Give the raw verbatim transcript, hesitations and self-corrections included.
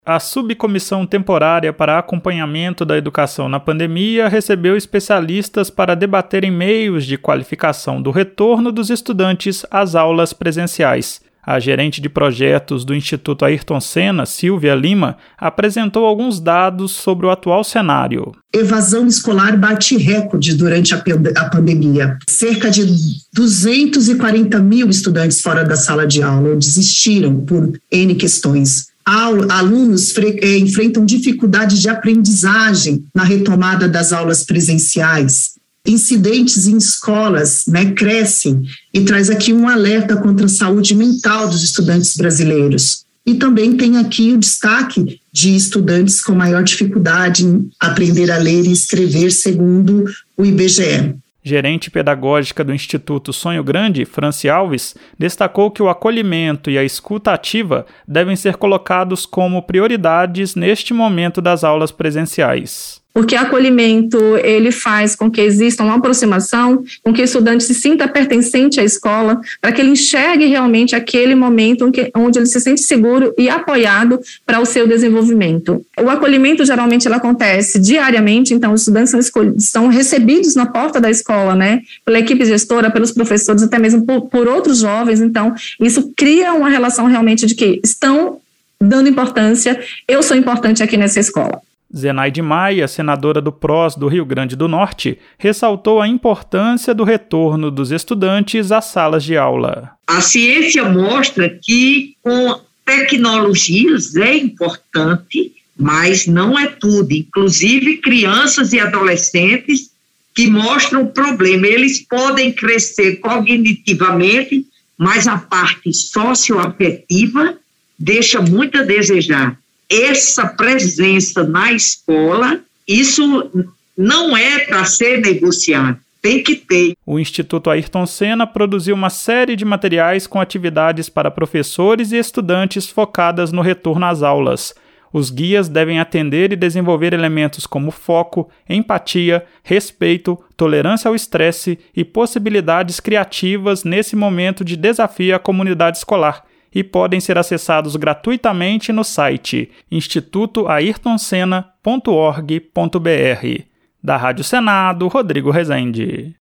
A Subcomissão Temporária para Acompanhamento da Educação na Pandemia recebeu especialistas para debaterem meios de qualificação do retorno dos estudantes às aulas presenciais. A gerente de projetos do Instituto Ayrton Senna, Silvia Lima, apresentou alguns dados sobre o atual cenário. Evasão escolar bate recorde durante a, a pandemia. Cerca de duzentos e quarenta mil estudantes fora da sala de aula desistiram por N questões. Alunos enfrentam dificuldade de aprendizagem na retomada das aulas presenciais. Incidentes em escolas, né, crescem e traz aqui um alerta contra a saúde mental dos estudantes brasileiros. E também tem aqui o destaque de estudantes com maior dificuldade em aprender a ler e escrever, segundo o I B G E. Gerente pedagógica do Instituto Sonho Grande, Franci Alves, destacou que o acolhimento e a escuta ativa devem ser colocados como prioridades neste momento das aulas presenciais. Porque acolhimento, ele faz com que exista uma aproximação, com que o estudante se sinta pertencente à escola, para que ele enxergue realmente aquele momento em que, onde ele se sente seguro e apoiado para o seu desenvolvimento. O acolhimento, geralmente, ele acontece diariamente, então os estudantes são, escol- são recebidos na porta da escola, né, pela equipe gestora, pelos professores, até mesmo por, por outros jovens, então isso cria uma relação realmente de que estão dando importância, eu sou importante aqui nessa escola. Zenaide Maia, senadora do P R O S do Rio Grande do Norte, ressaltou a importância do retorno dos estudantes às salas de aula. A ciência mostra que com tecnologias é importante, mas não é tudo. Inclusive crianças e adolescentes que mostram o problema. Eles podem crescer cognitivamente, mas a parte socioafetiva deixa muito a desejar. Essa presença na escola, isso não é para ser negociado, tem que ter. O Instituto Ayrton Senna produziu uma série de materiais com atividades para professores e estudantes focadas no retorno às aulas. Os guias devem atender e desenvolver elementos como foco, empatia, respeito, tolerância ao estresse e possibilidades criativas nesse momento de desafio à comunidade escolar, e podem ser acessados gratuitamente no site instituto ayrton senna ponto org ponto b r. Da Rádio Senado, Rodrigo Rezende.